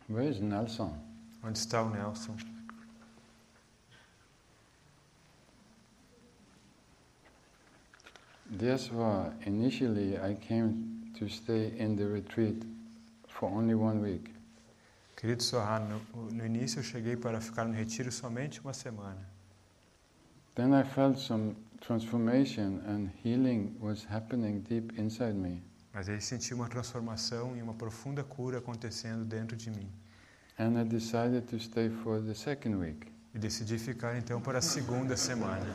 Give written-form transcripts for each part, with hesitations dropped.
Where is Nelson? Onde está o Nelson? That's why initially I came to stay in the retreat for only 1 week. Querido Sohar, no início eu cheguei para ficar no retiro somente uma semana. Then I felt some transformation and healing was happening deep inside me. Mas aí senti uma transformação e uma profunda cura acontecendo dentro de mim. And I decided to stay for the 2nd week. E decidi ficar então para a segunda semana.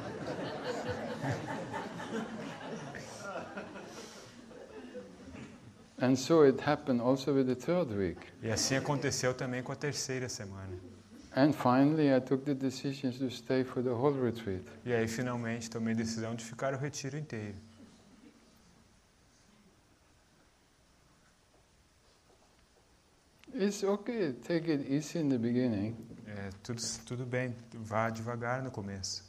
And so it happened also with the 3rd week. E assim aconteceu também com a terceira semana. And finally I took the decision to stay for the whole retreat. E aí finalmente tomei a decisão de ficar o retiro inteiro. It's okay, take it easy in the beginning. Tudo bem, vá devagar no começo.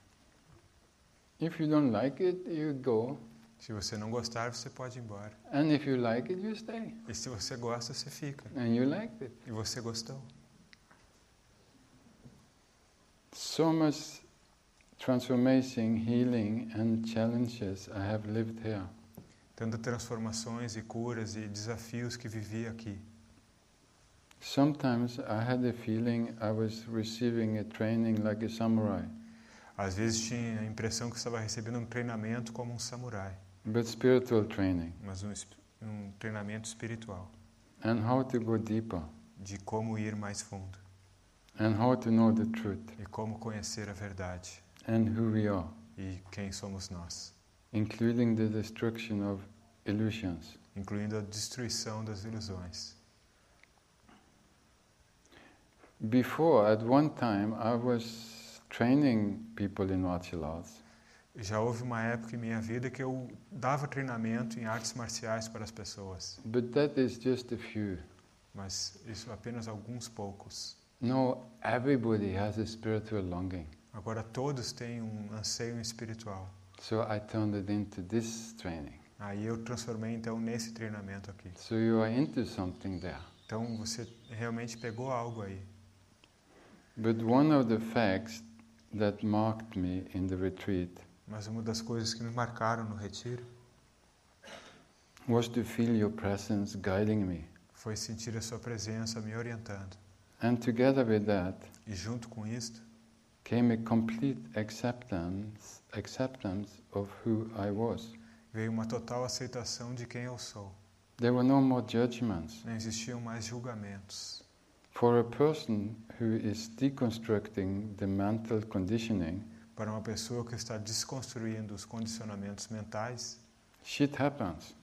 If you don't like it, you go. Se você não gostar, você pode ir embora. And if you like it, you stay. E se você gosta, você fica. And you liked it. E você gostou. So much transformation, healing and challenges I have lived here. Tantas transformações e curas e desafios que vivi aqui. Sometimes I had the feeling I was receiving a training like a samurai. Às vezes tinha a impressão que estava recebendo um treinamento como um samurai. But spiritual training. Mas um treinamento espiritual. And how to go deeper. De como ir mais fundo. And how to know the truth. E como conhecer a verdade. And who we are. E quem somos nós. Including the destruction of illusions. Incluindo a destruição das ilusões. Before, at one time, I was training people in martial arts. Já houve uma época em minha vida que eu dava treinamento em artes marciais para as pessoas. But that is just a few. Mas isso apenas alguns poucos. No, everybody has a spiritual longing. Agora todos têm um anseio espiritual. So I turned it into this training. Aí eu transformei então nesse treinamento aqui. So you are into something there. Então você realmente pegou algo aí. But one of the facts that marked me in the retreat Mas uma das coisas que me marcaram no retiro was to feel your presence guiding me. Foi sentir a sua presença me orientando. And together with that E junto com isto came a complete acceptance of who I was. veio uma total aceitação de quem eu sou. There were no more judgments. Não existiam mais julgamentos. For a person who is deconstructing the mental conditioning, Para uma pessoa que está desconstruindo os condicionamentos mentais, shit happens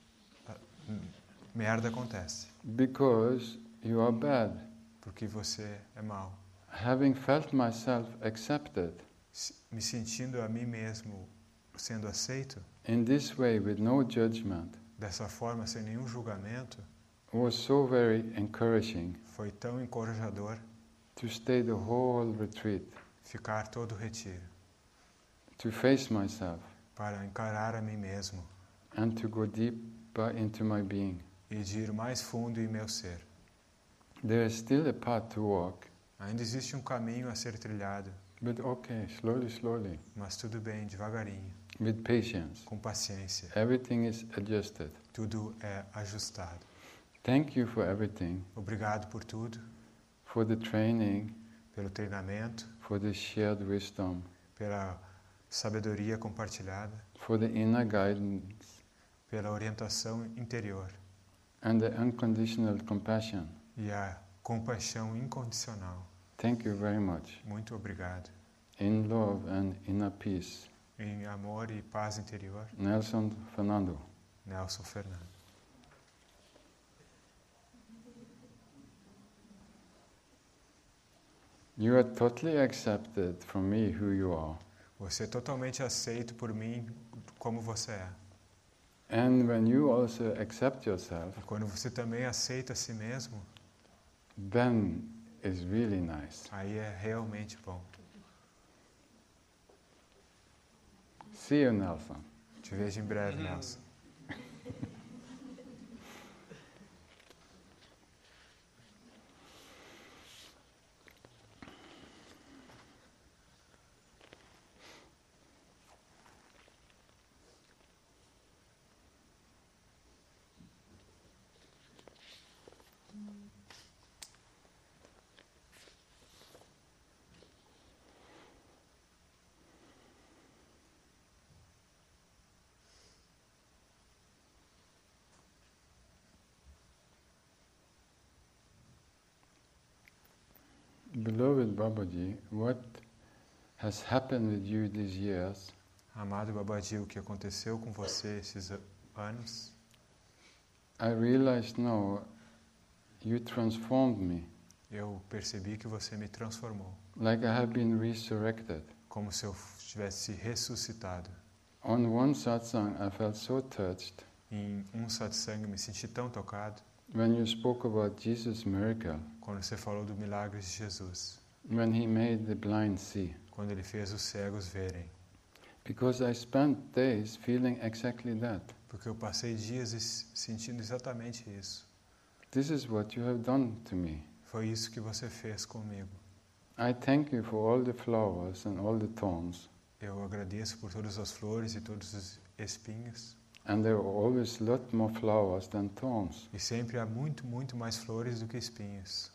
merda acontece. because you are bad. Porque você é mau. Having felt myself accepted Me sentindo a mim mesmo sendo aceito, in this way with no judgment dessa forma, sem nenhum julgamento, was so very encouraging foi tão encorajador to stay the whole retreat, ficar todo o retiro, to face myself para encarar a mim mesmo and to go deeper into my being. e de ir mais fundo em meu ser. There is still a path to walk, Ainda existe um caminho a ser trilhado, but okay, slowly, mas tudo bem, devagarinho, with patience. com paciência. Everything is adjusted. Tudo é ajustado. Thank you for everything, Obrigado por tudo, for the training, pelo treinamento, for the shared wisdom, pela sabedoria compartilhada, for the inner guidance, pela orientação interior and the unconditional compassion. e a compaixão incondicional. Thank you very much. Muito obrigado. In love and inner peace. Em amor e paz interior, Nelson Fernando. Nelson Fernando. You are totally accepted from me who you are. Você é totalmente aceito por mim como você é. And when you also accept yourself, E quando você também aceita a si mesmo, then it's really nice. aí é realmente bom. See you, Nelson. Te vejo em breve, Nelson. Beloved Babaji, what has happened with you these years Amado Babaji, o que aconteceu com você esses anos? I realize now you transformed me, Eu percebi que você me transformou, like I have been resurrected. como se eu tivesse ressuscitado. On one satsang, I felt so touched Em um satsang, eu me senti tão tocado when you spoke about Jesus' miracle, quando você falou do milagre de Jesus, when he made the blind see. quando ele fez os cegos verem. Because I spent days feeling exactly that. Porque eu passei dias sentindo exatamente isso. This is what you have done to me. Foi isso que você fez comigo. I thank you for all the flowers and all the thorns. Eu agradeço por todas as flores e todos os espinhos. And there are always a lot more flowers than thorns. E sempre há muito, muito mais flores do que espinhos.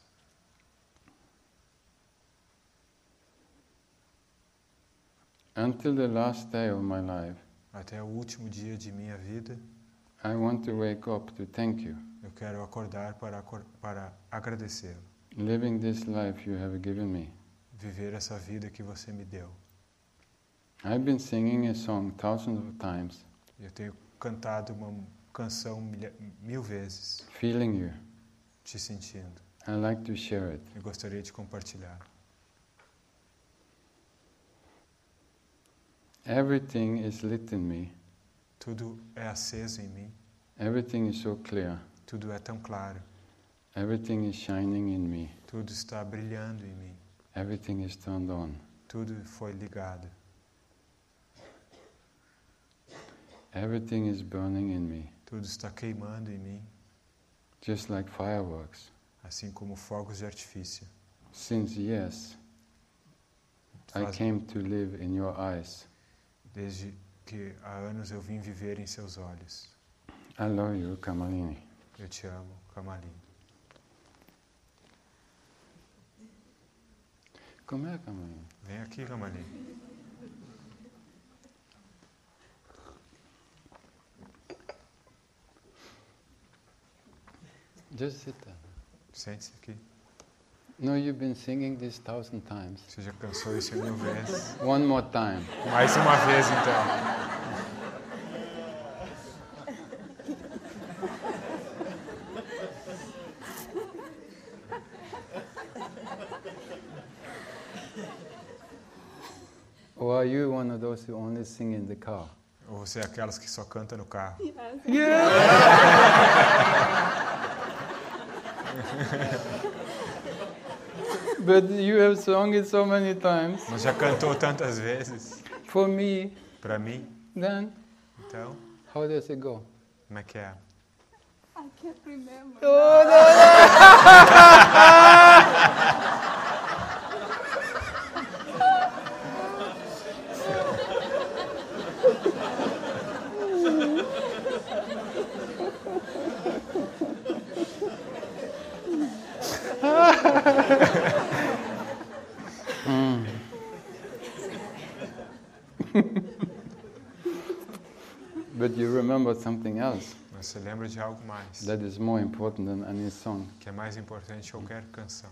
Until the last day of my life, Até o último dia de minha vida, I want to wake up to thank you. eu quero acordar para agradecê-lo. Living this life you have given me. Viver essa vida que você me deu. I've been singing a song thousands of times, Eu tenho cantado uma canção mil vezes, feeling you. te sentindo. I like to share it. Eu gostaria de compartilhar. Everything is lit in me. Tudo é aceso em mim. Everything is so clear. Tudo é tão claro. Everything is shining in me. Tudo está brilhando em mim. Everything is turned on. Tudo foi ligado. Everything is burning in me, Tudo está queimando em mim, just like fireworks. assim como fogos de artifício. Since yes, I Faz- came to live in your eyes. Desde que há anos eu vim viver em seus olhos. I love you, Kamalini. Eu te amo, Kamalini. Come here, Kamalini. Vem aqui, Kamalini. Just sit there. Sente-se aqui. No, you've been singing this 1,000 times. Você já cansou isso 1000 vezes. One more time. Mais uma vez, então. Or are you one of those who only sing in the car? Ou você é aquelas que só canta no carro? But you have sung it so many times. Mas já cantou tantas vezes? For me, Para mim? then, Então, how does it go? como é que é? I can't remember. But you remember something else Mas você lembra de algo mais, that is more important than any song. que é mais importante que qualquer canção.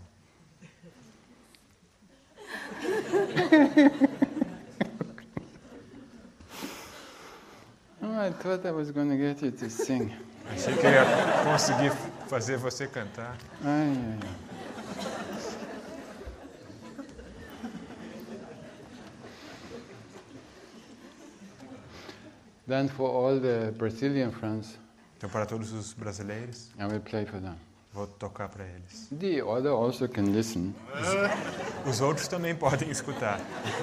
Oh, I thought I was going to get you to sing. Achei que eu ia conseguir fazer você cantar. Ai, ai, ai. Then for all the Brazilian friends, Então, para todos os brasileiros, I will play for them. vou tocar para eles. The other also can listen. Os outros também podem escutar,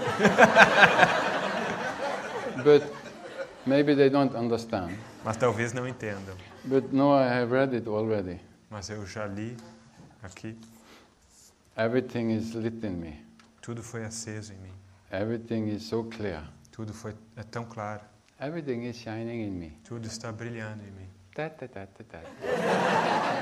But maybe they don't understand. mas talvez não entendam. But no, I have read it already. Mas eu já li aqui, Everything is lit in me. tudo foi aceso em mim. Everything is so clear. Tudo é tão claro. Everything is shining in me. Tudo está brilhando em mim. Ta ta ta ta ta.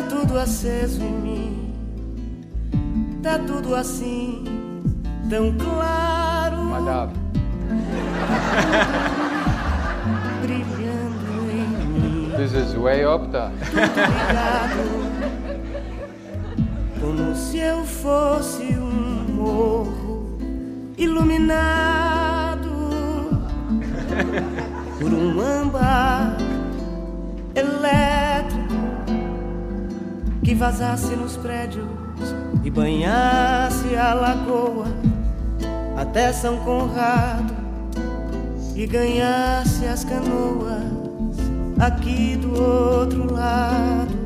tudo aceso em mim, tá tudo assim, tão claro, Madhav. brilhando em mim. This is way up there. Tudo ligado, como se eu fosse um morro iluminado por um âmbar elétrico que vazasse nos prédios e banhasse a lagoa até São Conrado e ganhasse as canoas aqui do outro lado.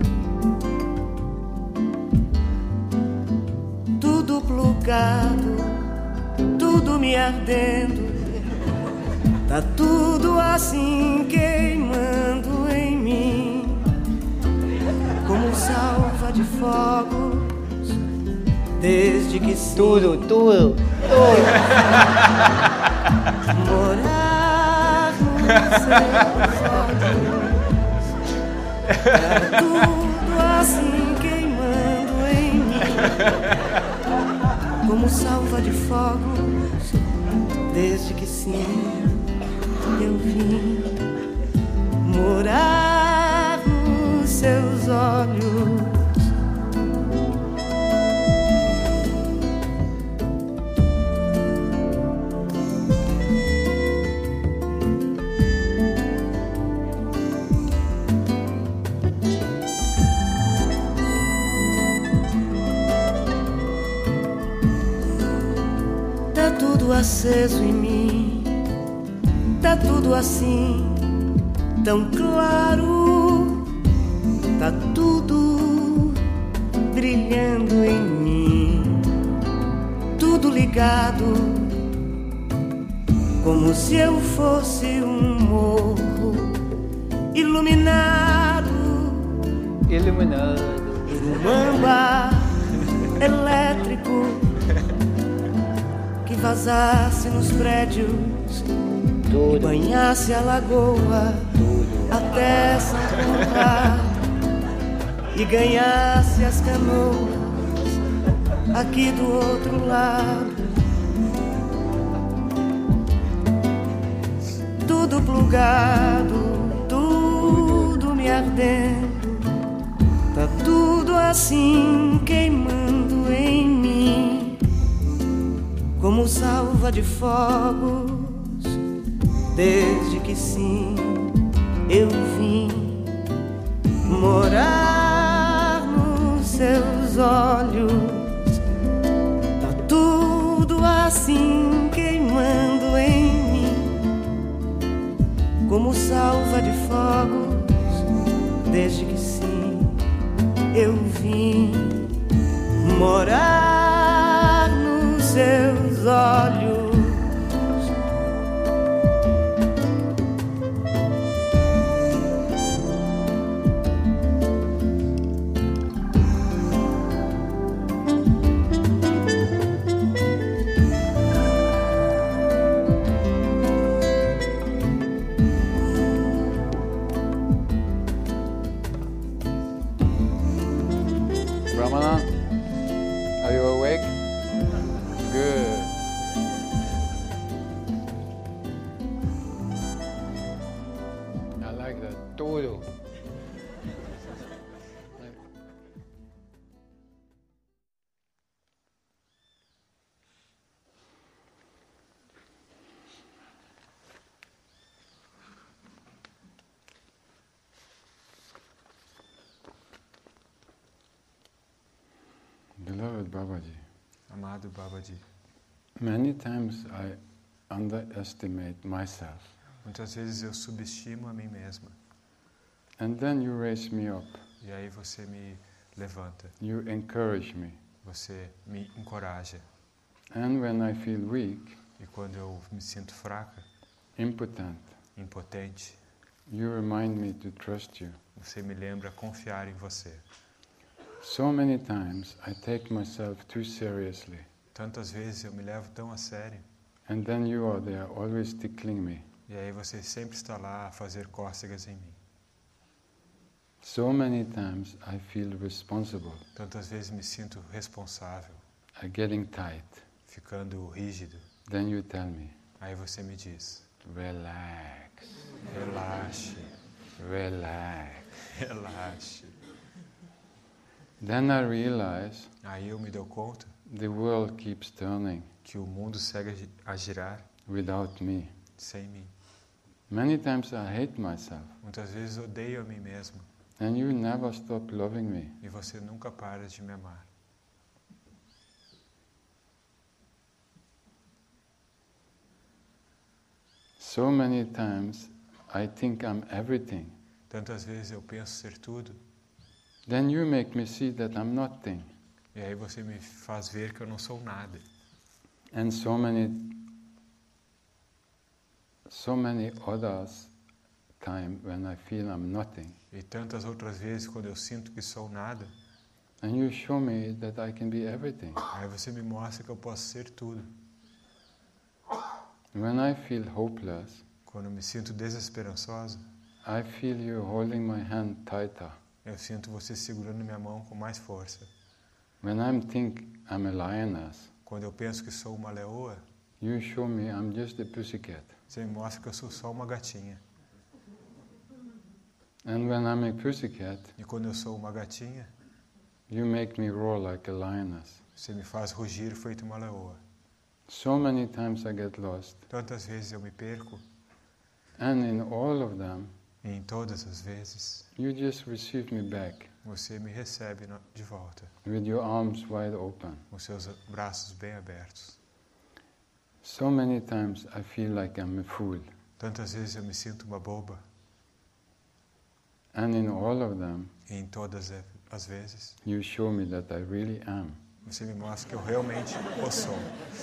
Tudo plugado, tudo me ardendo, tá tudo assim queimando em mim, como salva de fogos, desde que sim, Tudo. morar nos seus olhos, tá tudo assim queimando em mim, como salva de fogos, desde que sim eu vim morar nos seus olhos. Tá tudo aceso em mim, tá tudo assim, tão claro, tá tudo brilhando em mim, tudo ligado, como se eu fosse um morro iluminado por um âmbar elétrico que vazasse nos prédios e banhasse a lagoa até São Conrado e ganhasse as canoas aqui do outro lado. Tudo plugado, tudo me ardendo, tá tudo assim queimando em mim, como salva de fogos, desde que sim eu vim morar nos seus olhos. Tá tudo assim queimando em mim, como salva de fogos, desde que sim eu vim morar nos seus olhos. Brahmana, are you awake? Good. I like that. Tudo. Beloved Babaji, Amado Babaji, many times I underestimate myself, muitas vezes eu subestimo a mim mesma. and then you raise me up, E aí você me levanta, you encourage me, você me encoraja. and when I feel weak, E quando eu me sinto fraca, impotent, impotente, you remind me to trust you. você me lembra confiar em você. So many times I take myself too seriously, Tantas vezes eu me levo tão a sério. and then you are there always tickling me. E aí você sempre está lá a fazer cócegas em mim. So many times I feel responsible, Tantas vezes me sinto responsável, getting tight. ficando rígido. Then you tell me, Aí você me diz, relax, relaxe, relax. relaxe. Then I realize Aí eu me dou conta the world keeps turning que o mundo segue a girar without me. sem mim. Many times I hate myself, Muitas vezes odeio a mim mesmo and you never stop loving me. e você nunca para de me amar. So many times I think I'm everything. Tantas vezes eu penso ser tudo Then you make me see that I'm nothing. e aí você me faz ver que eu não sou nada. And so many others time when I feel I'm nothing. E tantas outras vezes quando eu sinto que sou nada, And you show me that I can be everything. aí você me mostra que eu posso ser tudo. When I feel hopeless, Quando eu me sinto desesperançosa, I feel you holding my hand tighter. eu sinto você segurando minha mão com mais força. When I think I'm a lioness, Quando eu penso que sou uma leoa, you show me I'm just a pussycat. você me mostra que eu sou só uma gatinha. And when I'm a pussycat, E quando eu sou uma gatinha, you make me roar like a lioness. você me faz rugir feito uma leoa. So many times I get lost. Tantas vezes eu me perco, And in all of them, e em todas as vezes, you just receive me back você me recebe de volta, with your arms wide open. com seus braços bem abertos. So many times I feel like I'm a fool. Tantas vezes eu me sinto uma boba, And in all of them, e em todas as vezes, you show me that I really am. você me mostra que eu realmente o sou.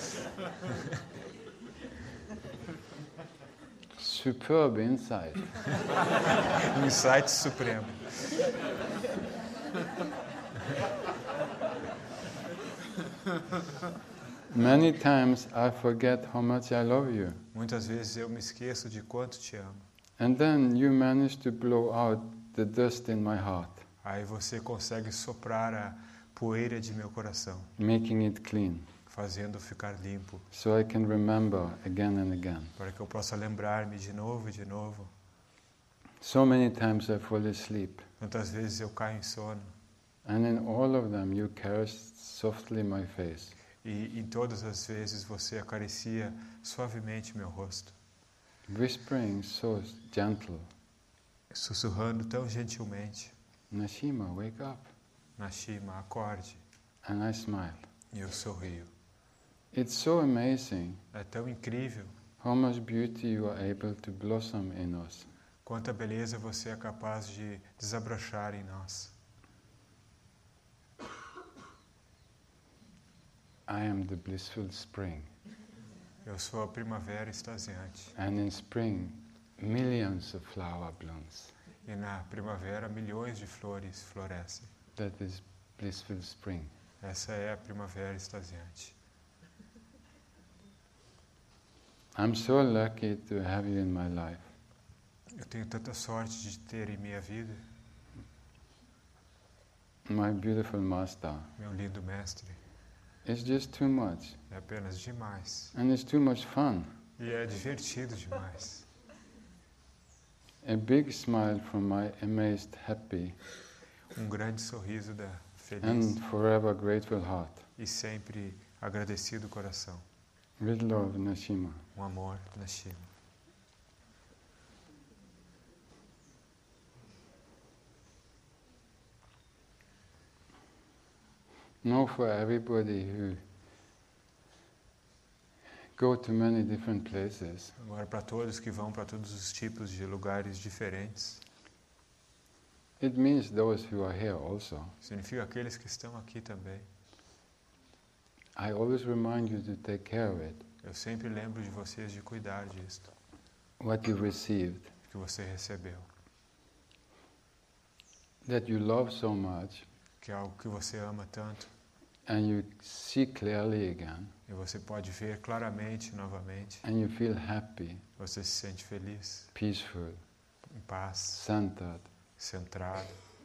Superb insight. Um insight supremo. Many times I forget how much I love you. Muitas vezes eu me esqueço de quanto te amo. And then you manage to blow out the dust in my heart, Aí você consegue soprar a poeira de meu coração, making it clean, fazendo ficar limpo, so I can remember again and again. para que eu possa lembrar-me de novo e de novo. So many times I fall asleep, Tantas vezes eu caio em sono, and in all of them you caress softly my face. e em todas as vezes você acaricia suavemente meu rosto, Whispering so gentle, sussurrando tão gentilmente, Nashima, wake up. Nashima, acorde, And I smile. e eu sorrio. It's so amazing É tão incrível how much beauty you are able to blossom in us. quanta beleza você é capaz de desabrochar em nós. I am the blissful spring. Eu sou a primavera extasiante, And in spring, millions of flower blooms. e na primavera milhões de flores florescem. That is blissful spring. Essa é a primavera extasiante. I'm so lucky to have you in my life. Eu tenho tanta sorte de ter em minha vida My beautiful master. meu lindo mestre. It's just too much. É apenas demais. And it's too much fun. E é divertido demais. A big smile from my amazed, happy, Um grande sorriso da feliz and forever grateful heart. e sempre agradecido coração. With love, Nashima. Um amor, Nashima. Now for everybody who go to many different places, Agora, para todos que vão para todos os tipos de lugares diferentes, it means those who are here also. significa aqueles que estão aqui também. I always remind you to take care of it, Eu sempre lembro de vocês de cuidar disto, what you received, que você recebeu. that you love so much, Que é algo que você ama tanto, and you see clearly again, e você pode ver claramente novamente. and you feel happy, Você se sente feliz, peaceful, em paz, centered, centrado,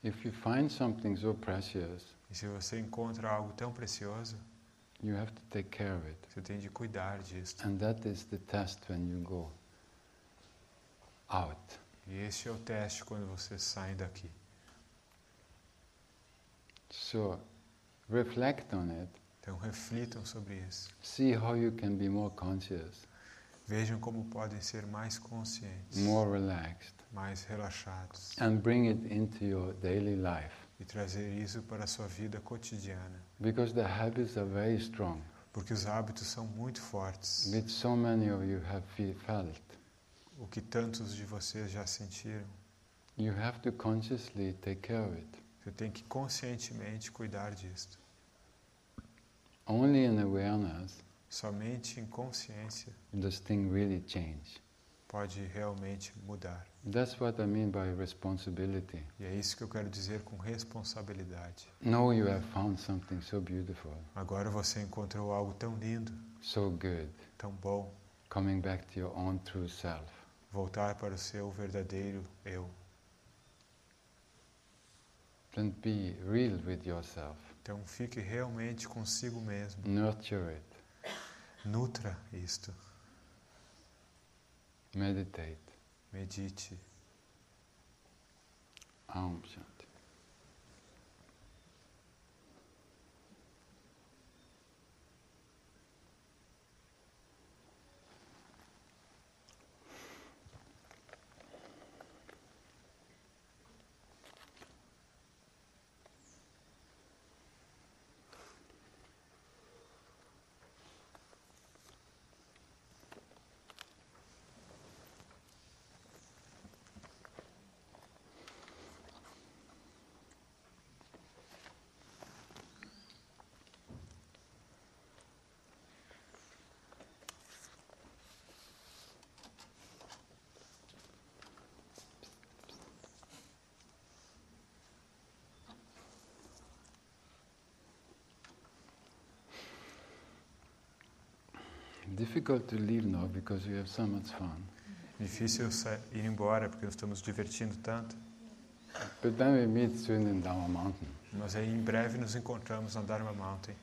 If you find something so precious, E se você encontra algo tão precioso, you have to take care of it. você tem de cuidar disso. And that is the test when you go out. E este é o teste quando você sai daqui. So, reflect on it. Então reflitam sobre isso. See how you can be more conscious, Vejam como podem ser mais conscientes, more relaxed, mais relaxados. and bring it into your daily life. E trazer isso para a sua vida cotidiana. Because the habits are very strong, Porque os hábitos são muito fortes. which so many of you have felt. O que tantos de vocês já sentiram. You have to consciously take care of it. Você tem que conscientemente cuidar disto. Only in awareness Somente em consciência does thing really change. pode realmente mudar. That's what I mean by responsibility. E é isso que eu quero dizer com responsabilidade. Now you have found something so beautiful, Agora você encontrou algo tão lindo, so good, tão bom. coming back to your own true self. Voltar para o seu verdadeiro eu. Then be real with yourself. Então fique realmente consigo mesmo. Nurture it. Nutra isto. Meditate. Medite. Aum Shanti. Difficult to leave now because we have so much fun. Difícil ir embora porque nós estamos divertindo tanto. But then we meet soon in Dharma Mountain. Mas aí em breve nos encontramos na Dharma Mountain.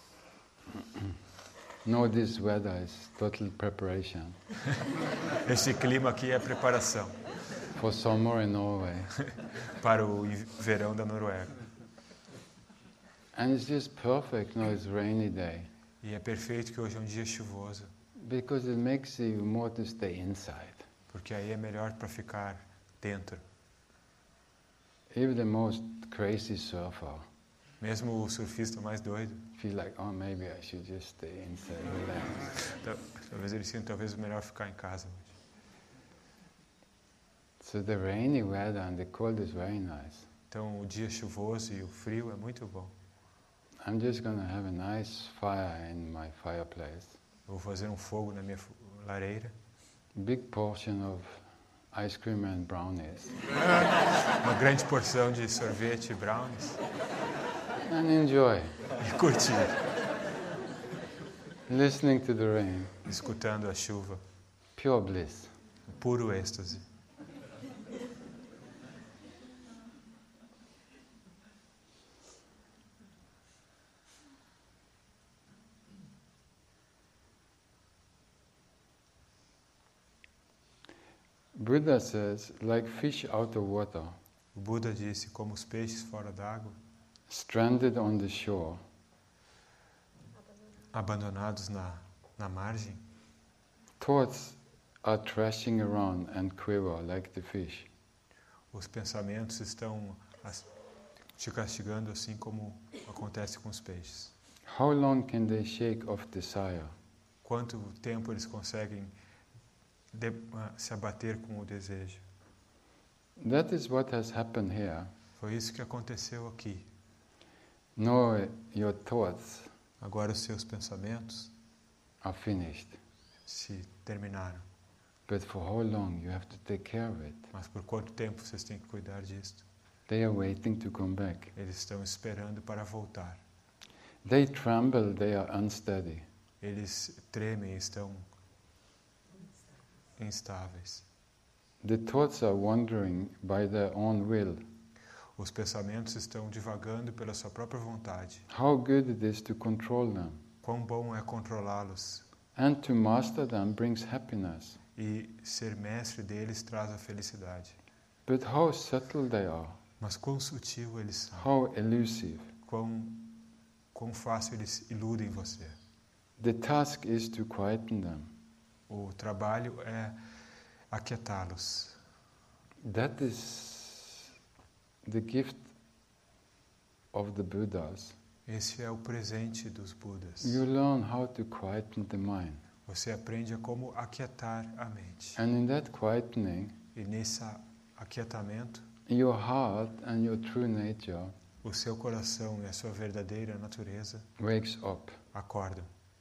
No, this weather is total preparation Esse clima aqui é preparação for summer in Norway. para o verão da Noruega. And it's just perfect now, it's rainy day. E é perfeito que hoje é um dia chuvoso, Because it makes you more to stay inside. porque aí é melhor para ficar dentro. Even the most crazy surfer Mesmo o surfista mais doido, feel like, oh, maybe I should just stay inside, relax. talvez ele sinta talvez melhor ficar em casa hoje. So the rainy weather and the cold is very nice. Então o dia chuvoso e o frio é muito bom. I'm just going to have a nice fire in my fireplace. Eu vou fazer um fogo na minha lareira, Big portion of ice cream and brownies. uma grande porção de sorvete e brownies And enjoy, e curtir, listening to the rain. escutando a chuva, Pure bliss. puro êxtase. Buddha says, like fish out of water, O Buda disse, como os peixes fora d'água, stranded on the shore, abandonados na margem, thoughts are thrashing around and quiver like the fish. os pensamentos estão te castigando assim como acontece com os peixes. How long can they shake off desire? Quanto tempo eles conseguem se abater com o desejo? That is what has happened here. Foi isso que aconteceu aqui. Now your thoughts Agora os seus pensamentos are finished. se terminaram. But for how long you have to take care of it? Mas por quanto tempo vocês têm que cuidar disto? They are waiting to come back. Eles estão esperando para voltar. They tremble, they are unsteady. Eles tremem, estão instáveis. The thoughts are wandering by their own will. Os pensamentos estão divagando pela sua própria vontade. How good it is to control them. Quão bom é controlá-los. And to master them brings happiness. E ser mestre deles traz a felicidade. But how subtle they are. Mas quão sutil eles são. How elusive. Quão fácil eles iludem você. The task is to quieten them. O trabalho é aquietá-los. That is the gift of the Buddhas. Esse é o presente dos Budas. You learn how to quieten the mind. Você aprende a como aquietar a mente. And in that quietening, E nesse aquietamento, your heart and your true nature o seu coração e a sua verdadeira natureza wakes up. acordam.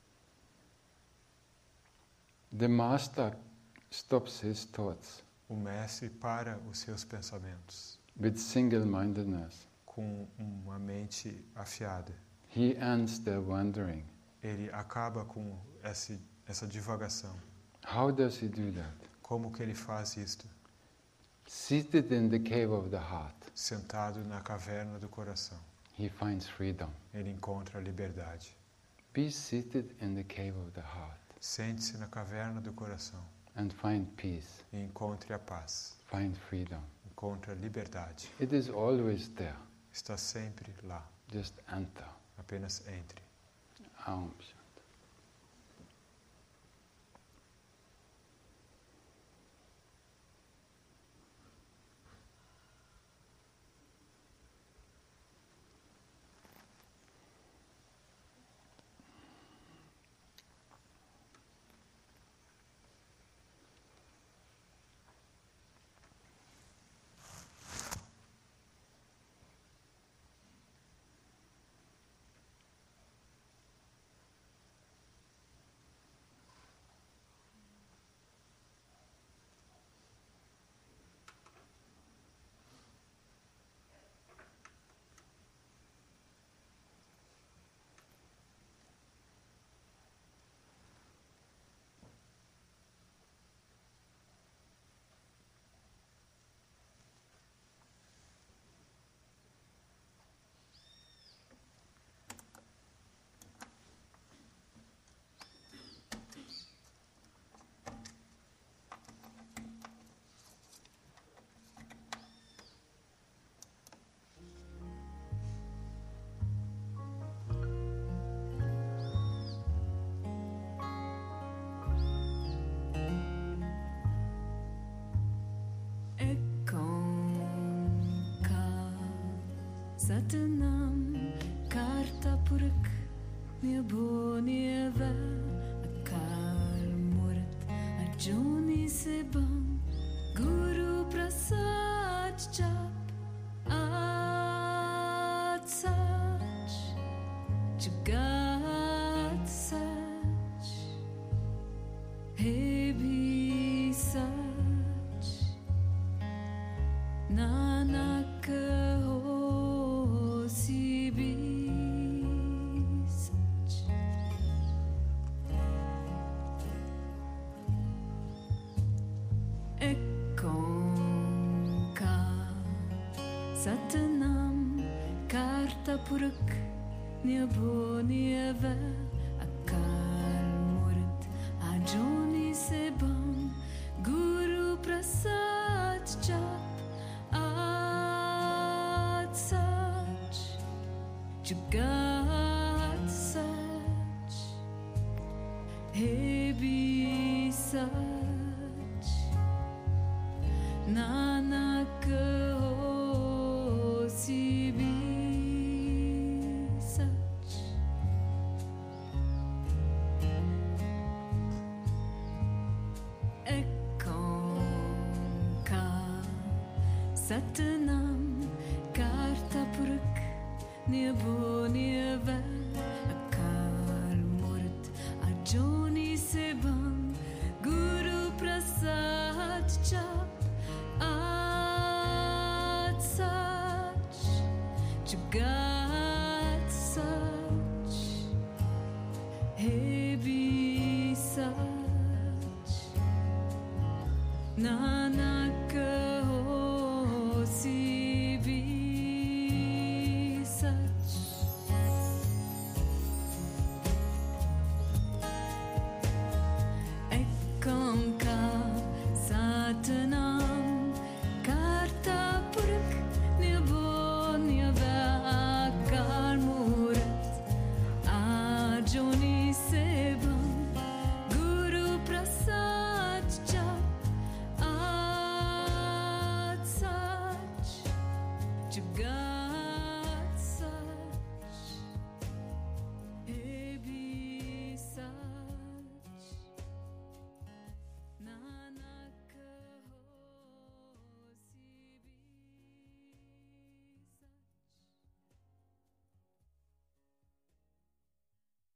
The master stops his thoughts O mestre para os seus pensamentos with single-mindedness. com uma mente afiada. He ends their wandering. Ele acaba com essa divagação. How does he do that? Como que ele faz isto? Seated in the cave of the heart, Sentado na caverna do coração, he finds freedom. ele encontra a liberdade. Be seated in the cave of the heart Sente-se na caverna do coração and find peace, e encontre a paz. find freedom. Encontre a liberdade. It is always there. Está sempre lá. Just enter. Apenas entre. Aum. Satanam karta purak nibuneva akar murat arjuni sebam guru prasad jap at sach jagat sach he bhi sach nanak Satanam karta purak nibho nieva akal murat ajoni sebam guru prasad jap at sach jagat sach he bhi sach nanak Satanam karta purak nibho